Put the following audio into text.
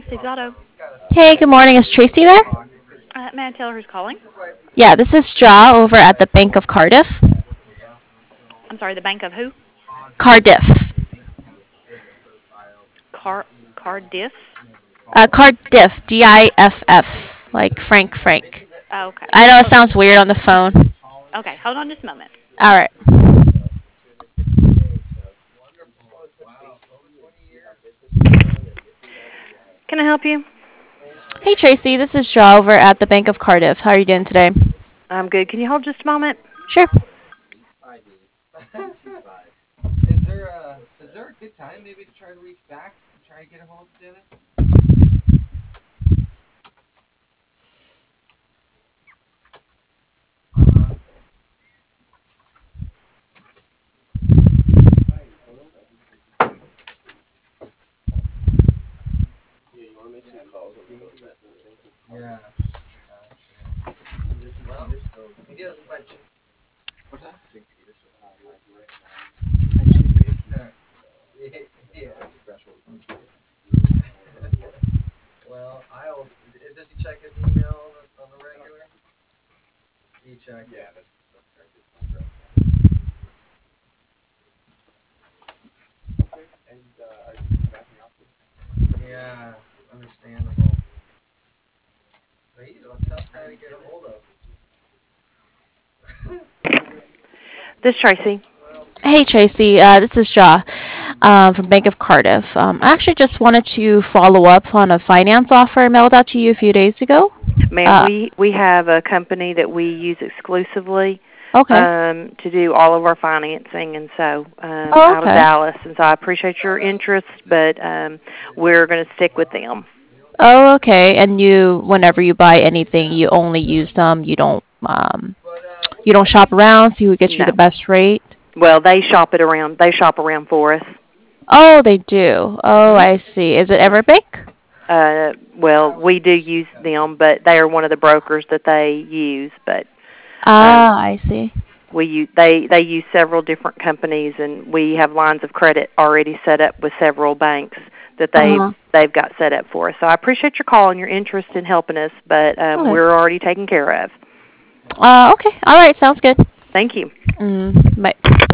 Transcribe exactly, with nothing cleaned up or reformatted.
Steve's Auto. Hey, good morning. Is Tracy there? Uh, may I tell her who's calling? Yeah, this is Ja over at the Bank of Cardiff. I'm sorry, the bank of who? Cardiff. Car Cardiff. Uh, Cardiff. D I F F. Like Frank Frank. Oh, okay. I know it Ho- sounds weird on the phone. okay, hold on just a moment. All right. Can I help you? Hey, Tracy. This is Ja over at the Bank of Cardiff. How are you doing today? I'm good. Can you hold just a moment? Sure. Is there a is there a good time maybe to try to reach back and try to get a hold of Dennis? Uh, yeah. Well, he doesn't like. What's that? Yeah. Well, I'll. Does he check his email on the, on the regular? He checks. Yeah, that's that's correct. Yeah, understandable. But he's a tough guy to get a hold of. This is Tracy. Hey, Tracy. Uh, this is Ja um, from Bank of Cardiff. Um, I actually just wanted to follow up on a finance offer I mailed out to you a few days ago. Ma'am, Uh, we we have a company that we use exclusively okay. um, to do all of our financing, and so um, Oh, out of okay. Dallas. And so I appreciate your interest, but um, we're going to stick with them. Oh, okay. And you, whenever you buy anything, you only use them. You don't, um, you don't shop around, see who gets you No. the best rate. Well, they shop it around. They shop around for us. Oh, they do. Oh, Mhm. I see. Is it Everbank? Uh, well, we do use them, but they are one of the brokers that they use. But um, Ah, I see. we use, they they use several different companies, and we have lines of credit already set up with several banks that Uh they huh. they've got set up for us. So I appreciate your call and your interest in helping us, but um, Okay. we're already taken care of. Uh, okay. All right. Sounds good. Thank you. Mm, bye.